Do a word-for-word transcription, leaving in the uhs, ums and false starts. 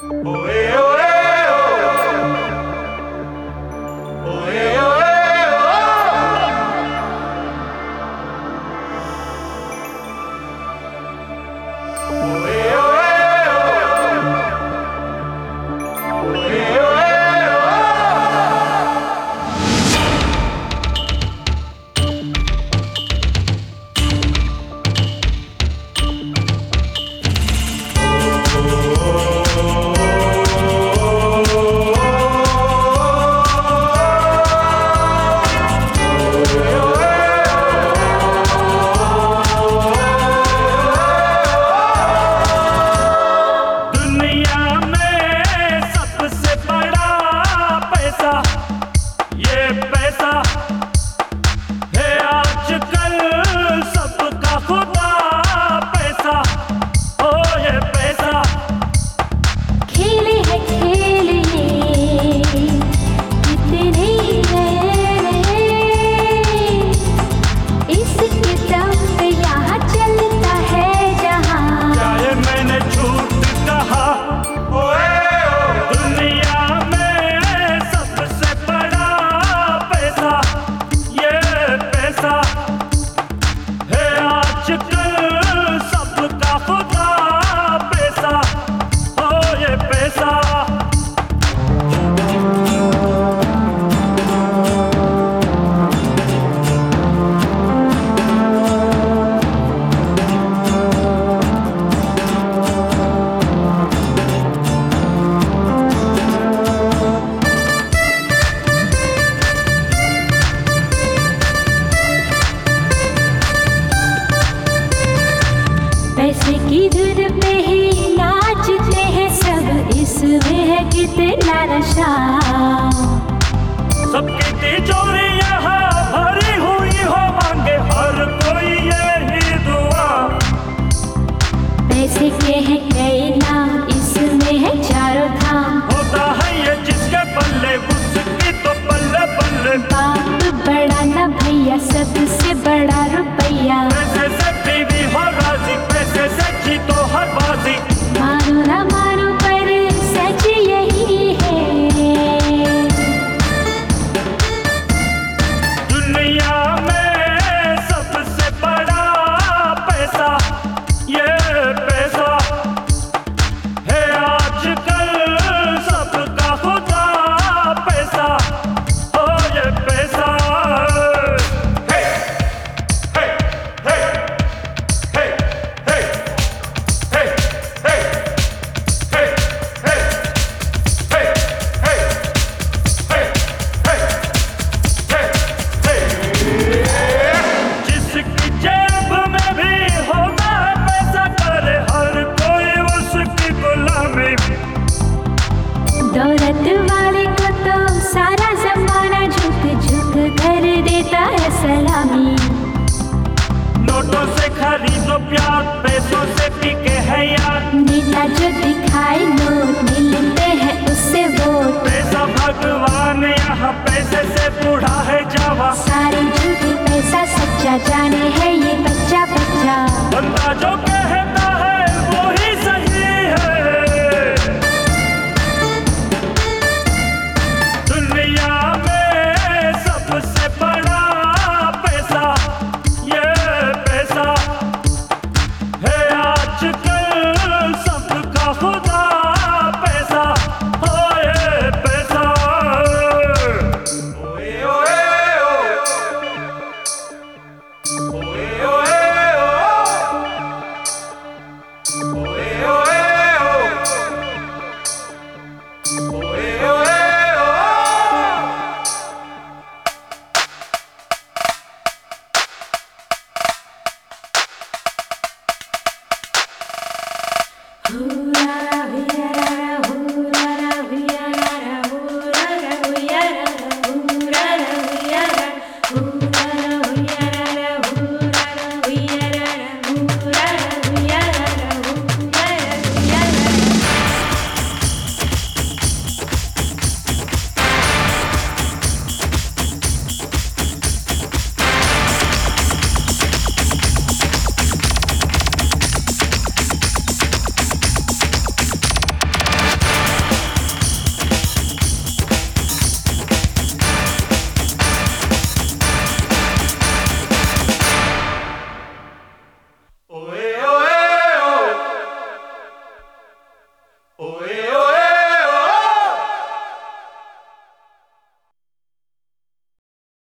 पैसे की धुन पे ही नाचते हैं सब, इसमें है कितना नशा। सबकी तिजोरी यहाँ भरी हुई हो, मांगे हर कोई यही दुआ। पैसे के हैं कई नाम, इसमें है चारों धाम। होता है ये जिसके पल्ले उसकी तो पल्ले पल्ले। बाप बड़ा ना भैया, सबसे बड़ा रुपया। पैसे से बीवी हो राजी, पैसे से जीतो हर बाजी। मानो ना मानो पर सच यही है, दुनिया में सबसे बड़ा पैसा ये पैसा है आजकल सबका खुदा पैसा। हो ये पैसा हे हे हे हे हे हे हे हे हे जिसकी जेब में भी होता है पैसा, करे हर कोई उसकी गुलामी। दौलत वाले को तो सारा जमाना झुक झुक कर देता है सलामी। नोटों से खरीदो प्यार, पैसों से बिके है यार। नेता जो दिखाए नोट, मिलते हैं उससे वोट। पैसा भगवान यहाँ पैसे से बूढ़ा है जावा। सारे झूठे पैसा सच्चा, जाने है ये बच्चा बच्चा। बंदा जो